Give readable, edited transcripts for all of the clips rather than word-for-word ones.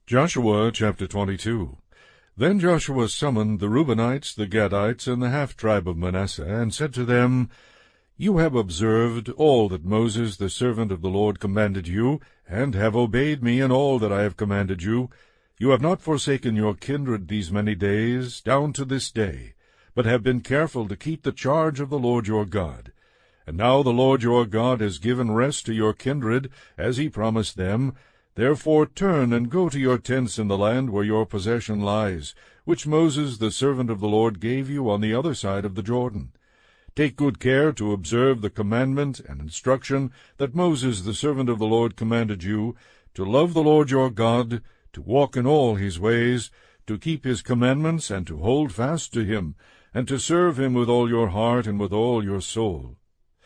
Joshua chapter 22. Then Joshua summoned the Reubenites, the Gadites, and the half-tribe of Manasseh, and said to them, You have observed all that Moses the servant of the Lord commanded you, and have obeyed me in all that I have commanded you. You have not forsaken your kindred these many days, down to this day, but have been careful to keep the charge of the Lord your God. And now the Lord your God has given rest to your kindred, as he promised them. Therefore turn and go to your tents in the land where your possession lies, which Moses the servant of the Lord gave you on the other side of the Jordan. Take good care to observe the commandment and instruction that Moses the servant of the Lord commanded you, to love the Lord your God, to walk in all his ways, to keep his commandments, and to hold fast to him, and to serve him with all your heart and with all your soul.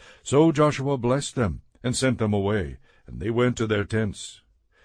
So Joshua blessed them, and sent them away, and they went to their tents.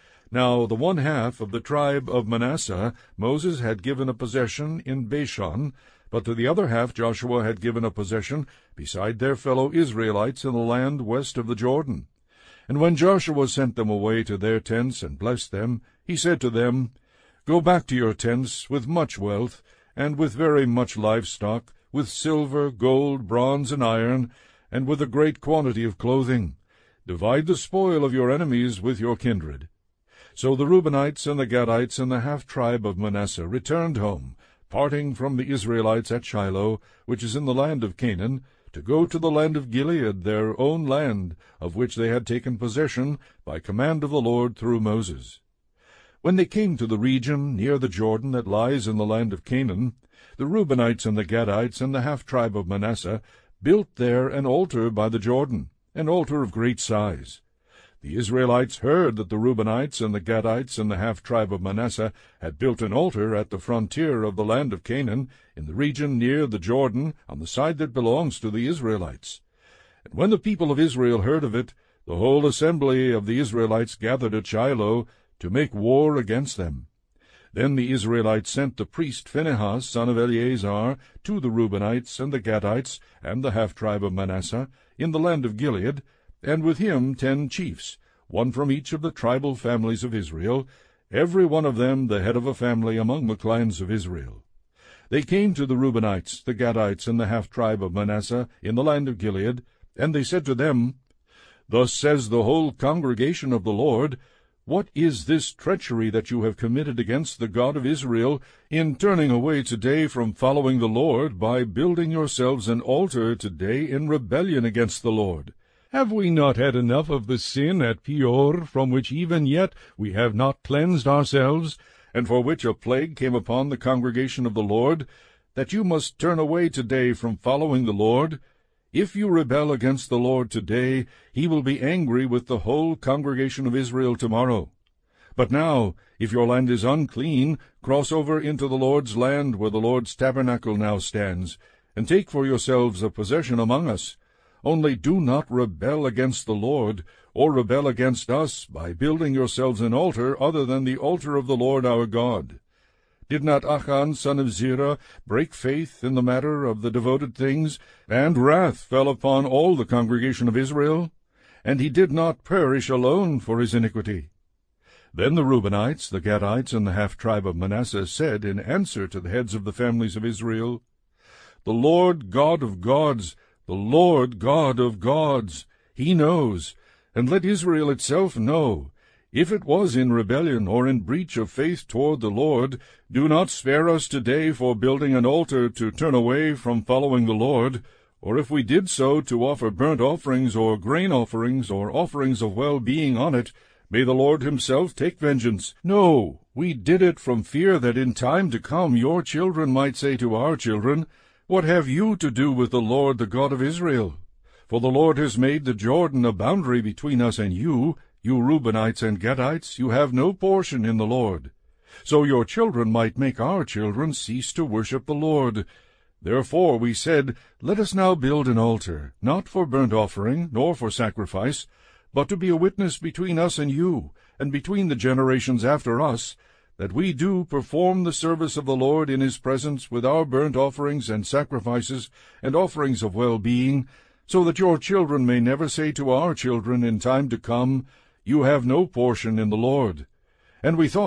Now the one half of the tribe of Manasseh Moses had given a possession in Bashan, but to the other half Joshua had given a possession beside their fellow Israelites in the land west of the Jordan. And when Joshua sent them away to their tents and blessed them, he said to them, Go back to your tents with much wealth, and with very much livestock, with silver, gold, bronze, and iron, and with a great quantity of clothing. Divide the spoil of your enemies with your kindred. So the Reubenites and the Gadites and the half-tribe of Manasseh returned home, parting from the Israelites at Shiloh, which is in the land of Canaan, to go to the land of Gilead, their own land, of which they had taken possession by command of the Lord through Moses. When they came to the region near the Jordan that lies in the land of Canaan, the Reubenites and the Gadites and the half-tribe of Manasseh built there an altar by the Jordan, an altar of great size. The Israelites heard that the Reubenites and the Gadites and the half-tribe of Manasseh had built an altar at the frontier of the land of Canaan, in the region near the Jordan, on the side that belongs to the Israelites. And when the people of Israel heard of it, the whole assembly of the Israelites gathered at Shiloh to make war against them. Then the Israelites sent the priest Phinehas, son of Eleazar, to the Reubenites and the Gadites and the half-tribe of Manasseh in the land of Gilead, and with him 10 chiefs, one from each of the tribal families of Israel, every one of them the head of a family among the clans of Israel. They came to the Reubenites, the Gadites, and the half-tribe of Manasseh in the land of Gilead, and they said to them, Thus says the whole congregation of the Lord, What is this treachery that you have committed against the God of Israel, in turning away today from following the Lord, by building yourselves an altar today in rebellion against the Lord? Have we not had enough of the sin at Peor, from which even yet we have not cleansed ourselves, and for which a plague came upon the congregation of the Lord, that you must turn away today from following the Lord? If you rebel against the Lord today, he will be angry with the whole congregation of Israel tomorrow. But now, if your land is unclean, cross over into the Lord's land where the Lord's tabernacle now stands, and take for yourselves a possession among us. Only do not rebel against the Lord, or rebel against us, by building yourselves an altar other than the altar of the Lord our God. Did not Achan son of Zerah break faith in the matter of the devoted things, and wrath fell upon all the congregation of Israel? And he did not perish alone for his iniquity. Then the Reubenites, the Gadites, and the half-tribe of Manasseh said in answer to the heads of the families of Israel, The Lord God of gods, the Lord God of gods, he knows, and let Israel itself know. If it was in rebellion or in breach of faith toward the Lord, do not spare us today for building an altar to turn away from following the Lord, or if we did so to offer burnt offerings or grain offerings or offerings of well-being on it, may the Lord himself take vengeance. No, we did it from fear that in time to come your children might say to our children, What have you to do with the Lord, the God of Israel? For the Lord has made the Jordan a boundary between us and you Reubenites and Gadites, you have no portion in the Lord. So your children might make our children cease to worship the Lord. Therefore we said, Let us now build an altar, not for burnt offering, nor for sacrifice, but to be a witness between us and you, and between the generations after us, that we do perform the service of the Lord in his presence with our burnt offerings and sacrifices and offerings of well-being, so that your children may never say to our children in time to come, You have no portion in the Lord. And we thought,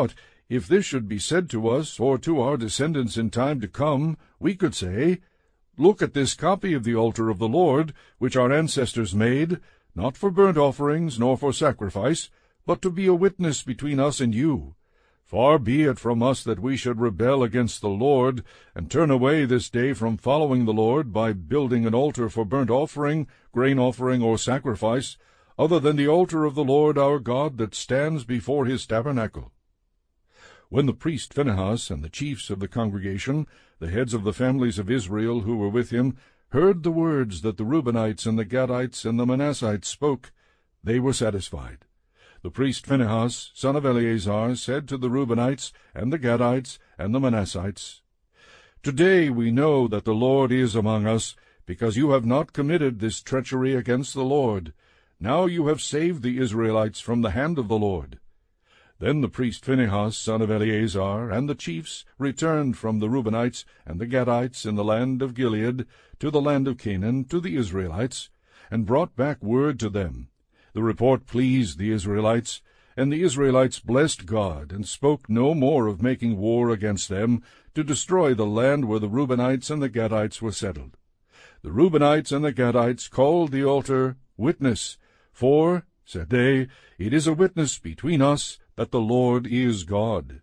If this should be said to us, or to our descendants in time to come, we could say, Look at this copy of the altar of the Lord, which our ancestors made, not for burnt offerings nor for sacrifice, but to be a witness between us and you. Far be it from us that we should rebel against the Lord, and turn away this day from following the Lord by building an altar for burnt offering, grain offering, or sacrifice, other than the altar of the Lord our God that stands before his tabernacle. When the priest Phinehas and the chiefs of the congregation, the heads of the families of Israel who were with him, heard the words that the Reubenites and the Gadites and the Manassites spoke, they were satisfied. The priest Phinehas, son of Eleazar, said to the Reubenites and the Gadites and the Manassites, Today we know that the Lord is among us, because you have not committed this treachery against the Lord. Now you have saved the Israelites from the hand of the Lord. Then the priest Phinehas, son of Eleazar, and the chiefs returned from the Reubenites and the Gadites in the land of Gilead to the land of Canaan to the Israelites, and brought back word to them. The report pleased the Israelites, and the Israelites blessed God, and spoke no more of making war against them, to destroy the land where the Reubenites and the Gadites were settled. The Reubenites and the Gadites called the altar Witness, for, said they, it is a witness between us that the Lord is God.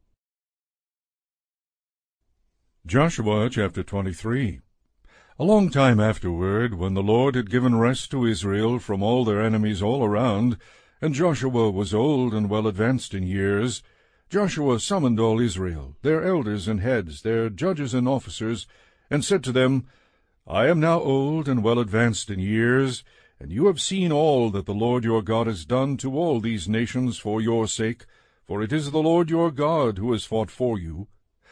Joshua chapter 23. A long time afterward, when the Lord had given rest to Israel from all their enemies all around, and Joshua was old and well advanced in years, Joshua summoned all Israel, their elders and heads, their judges and officers, and said to them, I am now old and well advanced in years, and you have seen all that the Lord your God has done to all these nations for your sake, for it is the Lord your God who has fought for you.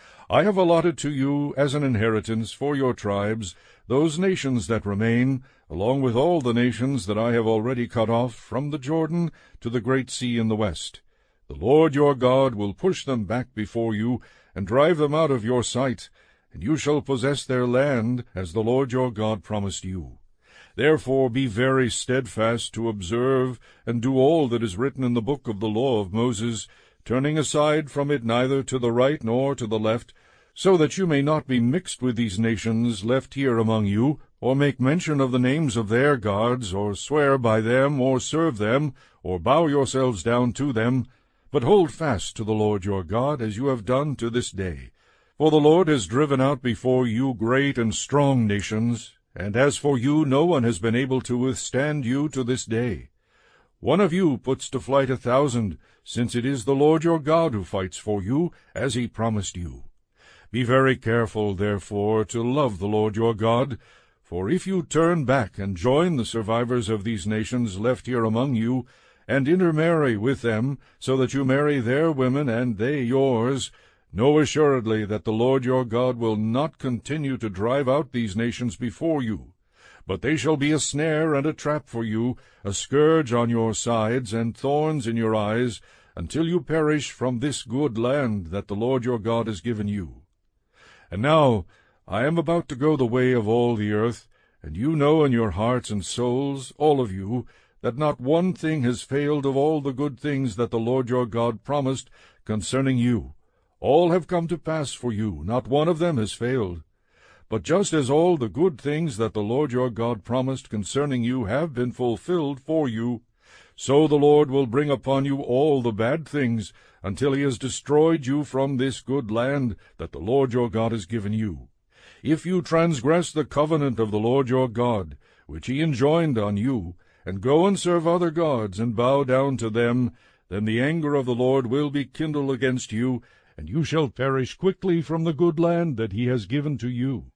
I have allotted to you as an inheritance for your tribes those nations that remain, along with all the nations that I have already cut off from the Jordan to the great sea in the west. The Lord your God will push them back before you, and drive them out of your sight, and you shall possess their land, as the Lord your God promised you. Therefore be very steadfast to observe and do all that is written in the book of the law of Moses, turning aside from it neither to the right nor to the left, so that you may not be mixed with these nations left here among you, or make mention of the names of their gods, or swear by them, or serve them, or bow yourselves down to them, but hold fast to the Lord your God, as you have done to this day. For the Lord has driven out before you great and strong nations, and as for you, no one has been able to withstand you to this day. One of you puts to flight 1,000, since it is the Lord your God who fights for you, as he promised you. Be very careful, therefore, to love the Lord your God, for if you turn back and join the survivors of these nations left here among you, and intermarry with them, so that you marry their women and they yours, know assuredly that the Lord your God will not continue to drive out these nations before you, but they shall be a snare and a trap for you, a scourge on your sides, and thorns in your eyes, until you perish from this good land that the Lord your God has given you. And now I am about to go the way of all the earth, and you know in your hearts and souls, all of you, that not one thing has failed of all the good things that the Lord your God promised concerning you. All have come to pass for you, not one of them has failed. But just as all the good things that the Lord your God promised concerning you have been fulfilled for you, so the Lord will bring upon you all the bad things, until he has destroyed you from this good land that the Lord your God has given you. If you transgress the covenant of the Lord your God, which he enjoined on you, and go and serve other gods, and bow down to them, then the anger of the Lord will be kindled against you, and you shall perish quickly from the good land that he has given to you.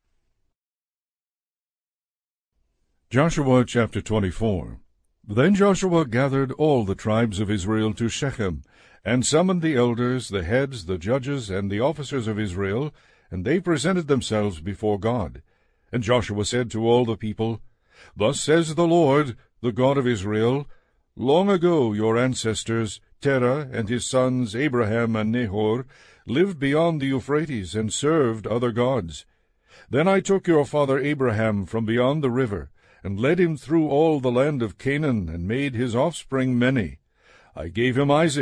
Joshua chapter 24. Then Joshua gathered all the tribes of Israel to Shechem, and summoned the elders, the heads, the judges, and the officers of Israel, and they presented themselves before God. And Joshua said to all the people, Thus says the Lord, the God of Israel, Long ago your ancestors, Terah and his sons Abraham and Nahor, lived beyond the Euphrates and served other gods. Then I took your father Abraham from beyond the river, and led him through all the land of Canaan, and made his offspring many. I gave him Isaac,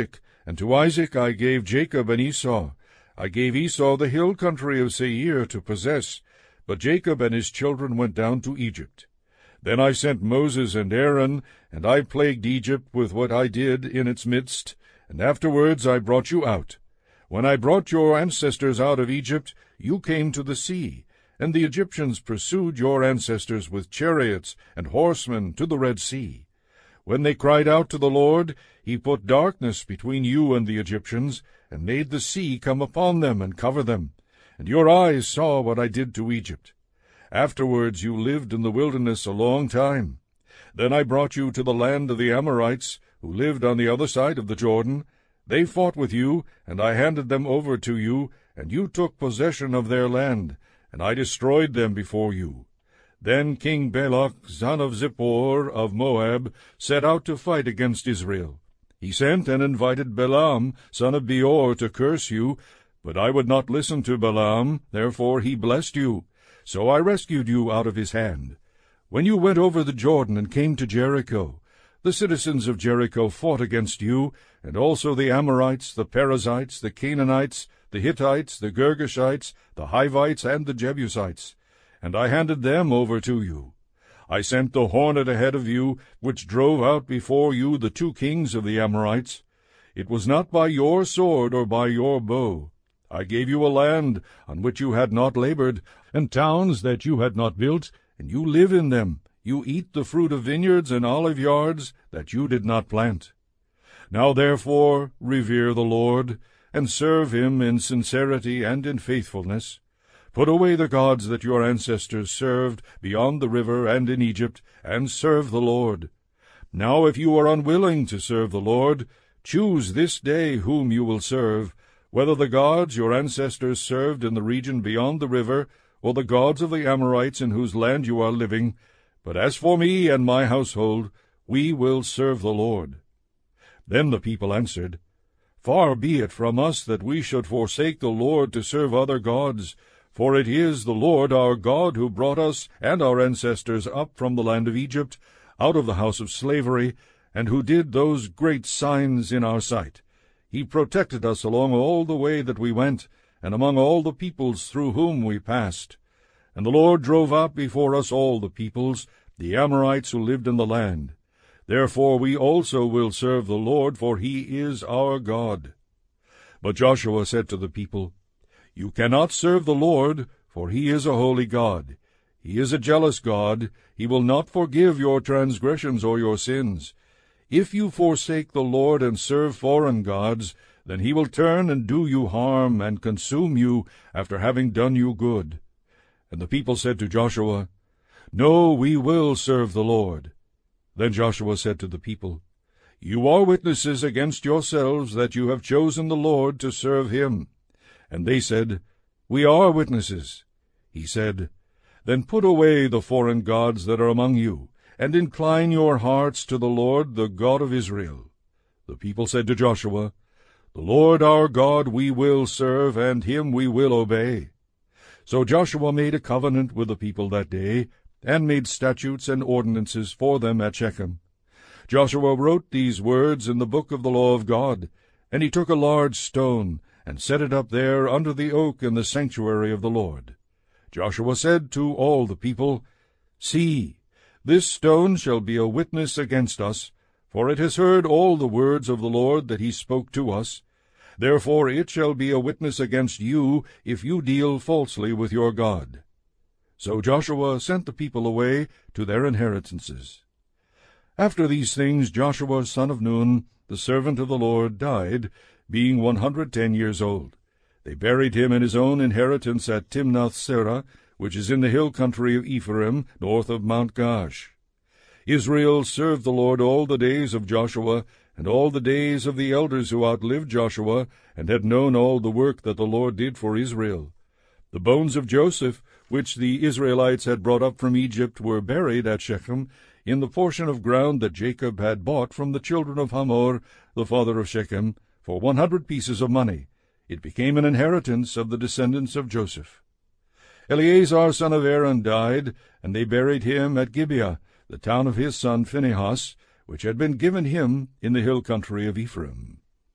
And to Isaac I gave Jacob and Esau. I gave Esau the hill country of Seir to possess, but Jacob and his children went down to Egypt. Then I sent Moses and Aaron, and I plagued Egypt with what I did in its midst, and afterwards I brought you out. When I brought your ancestors out of Egypt, you came to the sea, and the Egyptians pursued your ancestors with chariots and horsemen to the Red Sea. When they cried out to the Lord, he put darkness between you and the Egyptians, and made the sea come upon them and cover them. And your eyes saw what I did to Egypt. Afterwards you lived in the wilderness a long time. Then I brought you to the land of the Amorites, who lived on the other side of the Jordan. They fought with you, and I handed them over to you, and you took possession of their land, and I destroyed them before you. Then King Balak, son of Zippor of Moab, set out to fight against Israel. He sent and invited Balaam, son of Beor, to curse you, but I would not listen to Balaam, therefore he blessed you. So I rescued you out of his hand. When you went over the Jordan and came to Jericho, the citizens of Jericho fought against you, and also the Amorites, the Perizzites, the Canaanites, the Hittites, the Girgashites, the Hivites, and the Jebusites. And I handed them over to you. I sent the hornet ahead of you, which drove out before you the 2 kings of the Amorites. It was not by your sword or by your bow. I gave you a land on which you had not labored, and towns that you had not built, and you live in them. You eat the fruit of vineyards and olive yards that you did not plant. Now therefore revere the Lord, and serve him in sincerity and in faithfulness. Put away the gods that your ancestors served beyond the river and in Egypt, and serve the Lord. Now if you are unwilling to serve the Lord, choose this day whom you will serve, whether the gods your ancestors served in the region beyond the river, or the gods of the Amorites in whose land you are living. But as for me and my household, we will serve the Lord. Then the people answered, Far be it from us that we should forsake the Lord to serve other gods, for it is the Lord our God who brought us and our ancestors up from the land of Egypt, out of the house of slavery, and who did those great signs in our sight. He protected us along all the way that we went, and among all the peoples through whom we passed. And the Lord drove out before us all the peoples, the Amorites who lived in the land. Therefore we also will serve the Lord, for he is our God. But Joshua said to the people, You cannot serve the Lord, for he is a holy God. He is a jealous God. He will not forgive your transgressions or your sins. If you forsake the Lord and serve foreign gods, then he will turn and do you harm and consume you after having done you good. And the people said to Joshua, No, we will serve the Lord. Then Joshua said to the people, You are witnesses against yourselves that you have chosen the Lord to serve him. And they said, We are witnesses. He said, Then put away the foreign gods that are among you, and incline your hearts to the Lord, the God of Israel. The people said to Joshua, The Lord our God we will serve, and him we will obey. So Joshua made a covenant with the people that day, and made statutes and ordinances for them at Shechem. Joshua wrote these words in the book of the law of God, and he took a large stone, and set it up there under the oak in the sanctuary of the Lord. Joshua said to all the people, See, this stone shall be a witness against us, for it has heard all the words of the Lord that he spoke to us. Therefore it shall be a witness against you, if you deal falsely with your God. So Joshua sent the people away to their inheritances. After these things Joshua son of Nun, the servant of the Lord, died, being 110 years old. They buried him in his own inheritance at Timnath-serah, which is in the hill country of Ephraim, north of Mount Gaash. Israel served the Lord all the days of Joshua, and all the days of the elders who outlived Joshua, and had known all the work that the Lord did for Israel. The bones of Joseph, which the Israelites had brought up from Egypt, were buried at Shechem, in the portion of ground that Jacob had bought from the children of Hamor, the father of Shechem, for 100 pieces of money. It became an inheritance of the descendants of Joseph. Eleazar son of Aaron died, and they buried him at Gibeah, the town of his son Phinehas, which had been given him in the hill country of Ephraim.